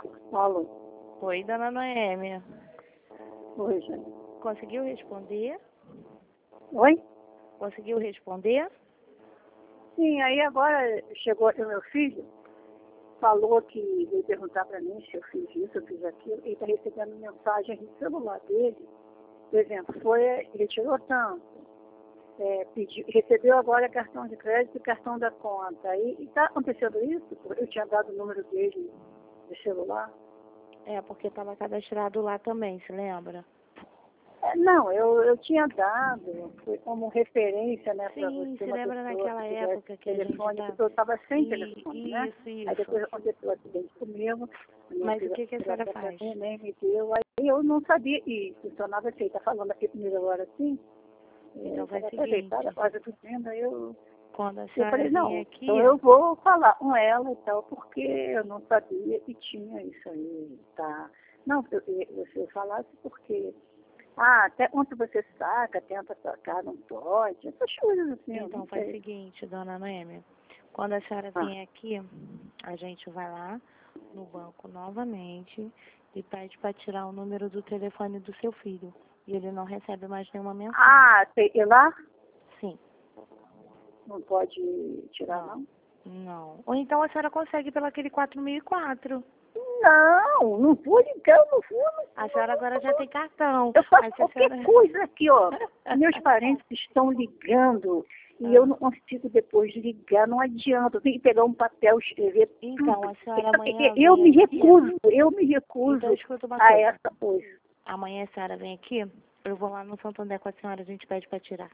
Alô? Oi, dona Noêmia. Oi, gente. Conseguiu responder? Oi? Conseguiu responder? Sim, aí agora chegou o meu filho, falou que veio perguntar para mim se eu fiz isso, eu fiz aquilo. Ele está recebendo mensagem no celular dele. Por exemplo, ele tirou tanto, recebeu agora cartão de crédito e cartão da conta. E está acontecendo isso? Eu tinha dado o número dele de celular. É, porque estava cadastrado lá também, se lembra? Não, eu tinha dado, foi como referência, né, para Sim, você, se uma lembra pessoa naquela que tivesse época que a gente telefone, tá... porque eu estava sem telefone, né? Isso. Aí depois aconteceu um acidente comigo, a minha Mas o filha que a senhora faz? nem me deu, aí eu não sabia, e funcionava assim, tá falando aqui comigo agora assim, Então faz o até deitada, seguinte, quase dormindo, aí eu quando a falei, senhora não, vir aqui... então eu vou falar com ela e tal, porque eu não sabia que tinha isso aí, tá? Não, se eu falasse porque... até onde você saca, tenta sacar, não pode. Essas coisas assim, eu Então não faz o sei. seguinte, dona Noêmia. Quando a senhora vir aqui, a gente vai lá no banco novamente e pede para tirar o número do telefone do seu filho. E ele não recebe mais nenhuma mensagem. Tem que ir lá? Sim. Não pode tirar, não? Não. Ou então a senhora consegue pelo aquele 4004. Não vou ligar, eu não vou. A senhora agora já tem cartão. Eu faço Aí se a qualquer senhora... coisa aqui, ó. Meus parentes estão ligando e eu não consigo depois ligar, não adianta. Eu tenho que pegar um papel, escrever Então, tudo. a senhora amanhã Eu vem aqui. eu me recuso Então, escuta uma a coisa. essa coisa. Amanhã a senhora vem aqui, eu vou lá no Santander com a senhora, a gente pede para tirar.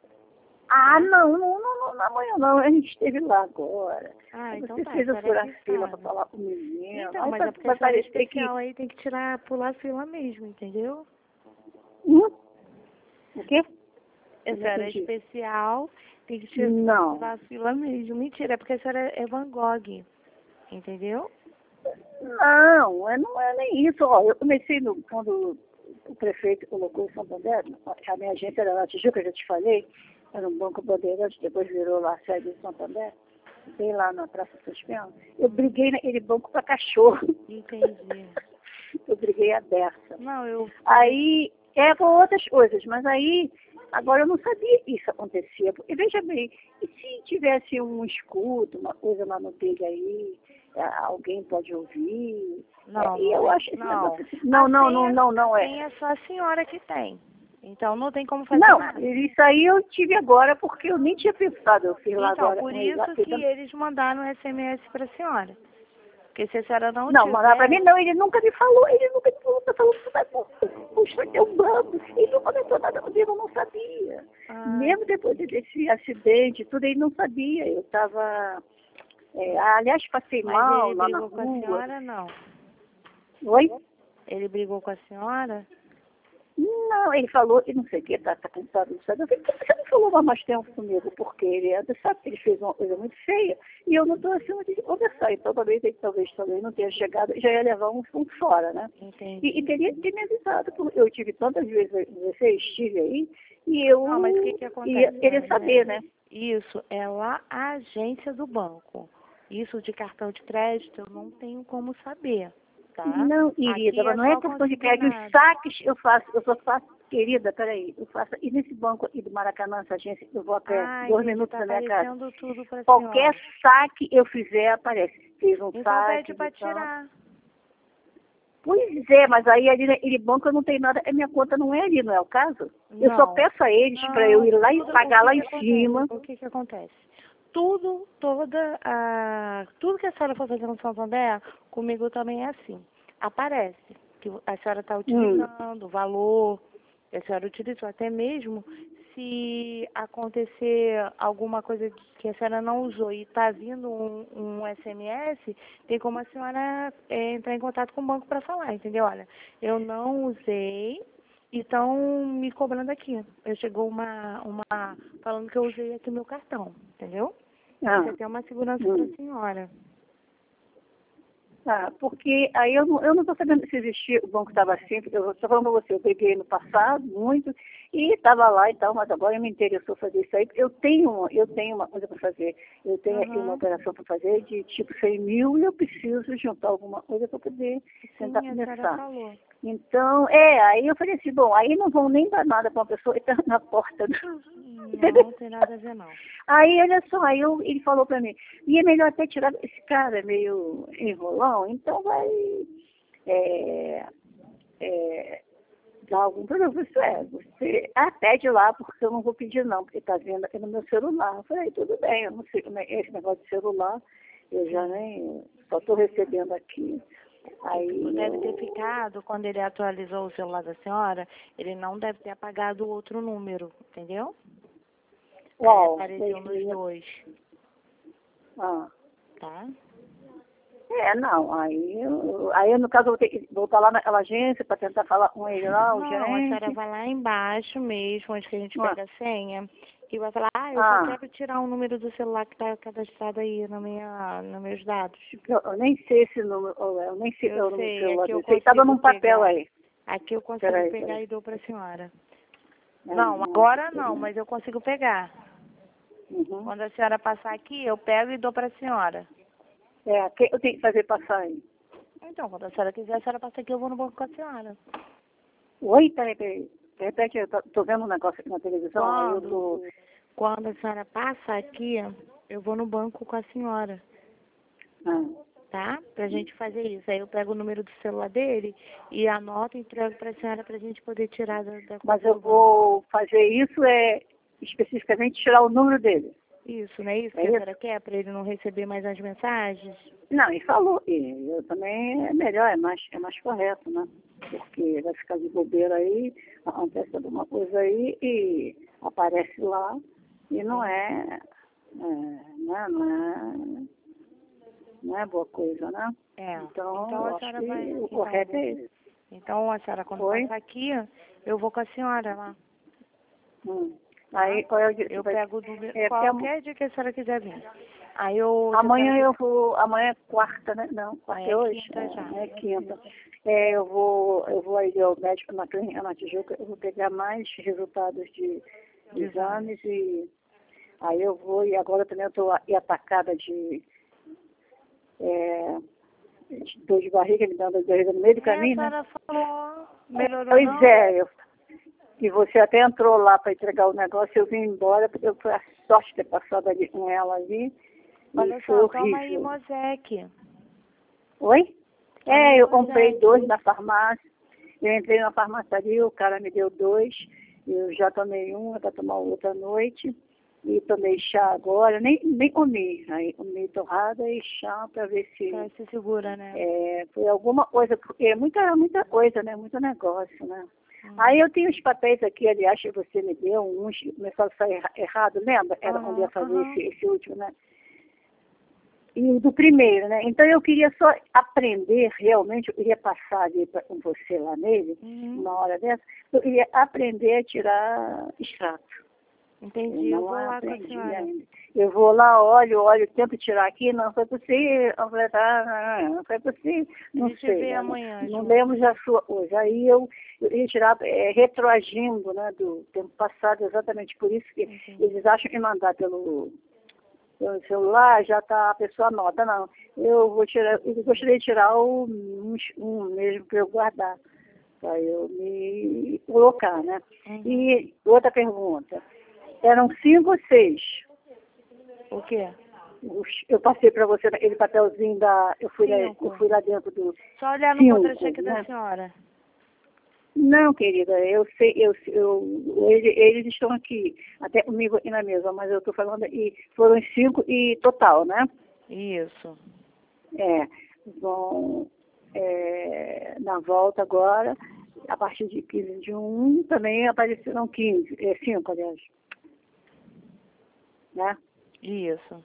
Não, amanhã não, a gente esteve lá agora. Então Você tá, a fez eu senhora furar que fila para sabe. falar com o menino. Então, Aí mas é porque a vai senhora é parecer que... especial aí, tem que tirar, pular a fila mesmo, entendeu? O quê? A senhora é especial, tem que tirar, Não. pular a fila mesmo. Mentira, é porque a senhora é Van Gogh, entendeu? Não é nem isso. Ó, eu comecei quando o prefeito colocou em Santander, a minha agência era na Tijuca, já te falei, era um banco bandeirante, depois virou lá a sede de Santander, bem lá na Praça Suspenso. Eu briguei naquele banco para cachorro. Entendi. Eu briguei a beça. Não, eu... Aí, com outras coisas, mas aí, agora eu não sabia que isso acontecia. Porque, veja bem, e se tivesse um escudo, uma coisa lá no dele aí, alguém pode ouvir? Não, E eu acho esse não. negócio assim, não é. Tem é só a senhora que tem. Então não tem como fazer nada. Isso aí eu tive agora porque eu nem tinha pensado, eu fiz lá Então, agora. por isso que eles mandaram um SMS para a senhora. Porque se a senhora não Não, tiver... mandar pra mim não, ele nunca me falou, tá falando que vai ter um banco, ele não comentou nada comigo, eu não sabia. Mesmo depois desse acidente, tudo, ele não sabia, eu estava, aliás, passei mal lá na rua. Mas ele brigou com a senhora, não? Oi? Ele brigou com a senhora? Não, ele falou, e não sei o que, tá cansado disso. Eu falei, por que você não falou mais tempo comigo? Porque ele sabe que ele fez uma coisa muito feia e eu não estou acima de conversar. Então, talvez não tenha chegado, já ia levar um fora, né? Entendi. E teria que ter me avisado, porque eu tive tantas vezes, você estive aí, e eu mas o que acontece, ia querer saber, né? Isso é lá a agência do banco. Isso de cartão de crédito eu não tenho como saber. Tá? Não, querida, mas não é questão de crédito. Os saques eu só faço, querida, peraí, eu faço, e nesse banco aqui do Maracanã, essa agência, eu vou a pé, 2 minutos da minha casa. Tudo pra Qualquer senhora. saque eu fizer, aparece. Fiz um então saque. Pede para tirar. Pois é, mas aí ali naquele banco eu não tenho nada, a minha conta não é ali, não é o caso? Eu só peço a eles para eu ir lá e pagar lá em cima. O que acontece? Tudo que a senhora for fazer no Santander, comigo também é assim. Aparece que a senhora está utilizando, o valor que a senhora utilizou, até mesmo se acontecer alguma coisa que a senhora não usou e está vindo um SMS, tem como a senhora entrar em contato com o banco para falar, entendeu? Olha, eu não usei e estão me cobrando aqui. Chegou uma falando que eu usei aqui meu cartão, entendeu? Você tem uma segurança para a senhora. Ah, porque aí eu não estou sabendo se existia, o banco estava assim, porque eu estou falando para você, eu peguei no passado muito e estava lá e tal, mas agora me interessou fazer isso aí. Eu tenho uma coisa para fazer, eu tenho aqui uma operação para fazer de tipo 100 mil e eu preciso juntar alguma coisa para poder tentar Sim, a senhora começar. falou. Então, aí eu falei assim, bom, aí não vão nem dar nada para uma pessoa que está na porta. Não tem nada a ver, não. Aí, olha só, ele falou para mim, e é melhor até tirar, esse cara é meio enrolão, então vai dar algum problema. Você pede lá, porque eu não vou pedir não, porque está vendo aqui no meu celular. Eu falei, tudo bem, eu não sei como é esse negócio de celular, eu já nem, só estou recebendo aqui. Aí Deve ter ficado, quando ele atualizou o celular da senhora, ele não deve ter apagado o outro número, entendeu? Aí apareceu nos dois, Ah. tá? Não, aí no caso eu vou ter que voltar lá naquela agência para tentar falar com ele lá, o Não, a senhora gerente. vai lá embaixo mesmo, onde que a gente Ah. pega a senha, e vai falar, eu só quero tirar o número do celular que está cadastrado aí nos meus dados. Eu nem sei esse número, eu nem sei o número do celular aqui eu dele. Estava num papel pegar. aí. Aqui eu consigo Peraí. pegar e dou para a senhora. Ah, Não, agora não, mas eu consigo pegar. Uhum. Quando a senhora passar aqui, eu pego e dou para a senhora. Que eu tenho que fazer passar aí? Então, quando a senhora quiser, a senhora passa aqui, eu vou no banco com a senhora. Oi, peraí. De repente eu tô vendo um negócio aqui na televisão, aí eu tô... Quando a senhora passa aqui, eu vou no banco com a senhora, Ah. tá? Pra gente fazer isso. Aí eu pego o número do celular dele e anoto e entrego pra senhora pra gente poder tirar da Mas conta eu do banco. vou fazer isso, especificamente tirar o número dele. Isso, não é isso É que a isso? senhora quer? Pra ele não receber mais as mensagens? Não, e falou, e eu também é melhor, é mais correto, né? Porque vai ficar de bobeira aí, acontece alguma coisa aí e aparece lá e não é boa coisa, né? Então Então eu a acho senhora que vai... o correto é esse. Então a senhora, quando passar aqui, eu vou com a senhora lá. Aí qual é o dia? Eu pego o número, porque qualquer dia que a senhora quiser vir. Aí eu... amanhã eu vou, amanhã é quarta, né? Não, quarta é hoje? Quinta já. É quinta. Eu vou aí ao médico na clínica na Tijuca, eu vou pegar mais resultados de exames e aí eu vou, e agora também eu estou atacada de dor de barriga, me dando dor de barriga no meio do caminho, né? A senhora falou, melhorou Pois não? e você até entrou lá para entregar o negócio, eu vim embora, porque eu foi a sorte de ter passado ali com ela ali. Olha E foi só, horrível. toma aí Mosec. Oi? Eu comprei 2 na farmácia. Eu entrei na farmácia ali, o cara me deu 2. Eu já tomei um, para tomar outra à noite. E tomei chá agora, nem comi. Aí comi torrada e chá para ver se... Pra se segura, né? Foi alguma coisa, porque é muita coisa, né? Muito negócio, né? Aí eu tenho os papéis aqui, aliás, que você me deu, uns que começaram a sair errado, lembra? Era onde ia fazer esse último, né? E do primeiro, né? Então eu queria só aprender realmente, eu queria passar ali com você lá nele, uma hora dessa, eu queria aprender a tirar extrato. Entendi, eu vou lá com a senhora. Ainda. Eu vou lá, olho, tento tirar aqui, não foi possível, não foi possível, não sei. Vê amanhã, não lembro da sua coisa. Aí eu ia tirar, retroagindo, né, do tempo passado, exatamente por isso que eles acham que mandar pelo celular já tá, a pessoa anota, não. Eu gostaria de tirar um mesmo para eu guardar, para eu me colocar, né? E outra pergunta, eram 5 ou 6? O quê? Eu passei para você aquele papelzinho eu fui lá dentro do... Só olhar no contra-cheque da senhora. Não, querida, eu sei, eles estão aqui, até comigo aqui na mesa, mas eu estou falando, e foram 5 e total, né? Isso. Vão, na volta agora, a partir de 15 de 1, também apareceram 5, aliás. Né? Isso.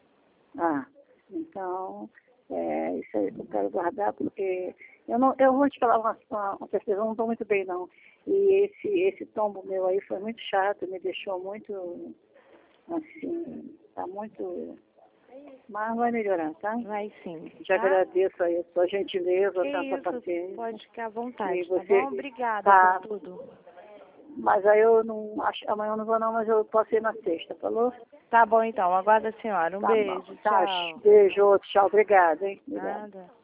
Então, isso aí eu quero guardar, porque eu vou te falar uma certeza, eu não estou muito bem, não. E esse tombo meu aí foi muito chato, me deixou muito, assim, tá muito Mas vai melhorar, tá? Vai sim. Te Tá? agradeço aí a sua gentileza, Que a sua isso, paciência. pode ficar à vontade, E tá você bom? Obrigada tá. por tudo. Mas aí eu não acho, amanhã eu não vou não, mas eu posso ir na sexta, falou? Tá bom então, aguarda a senhora. Um Tá bom. beijo, Tá, tchau. beijo, outro, tchau, obrigada, hein? Obrigada. Nada.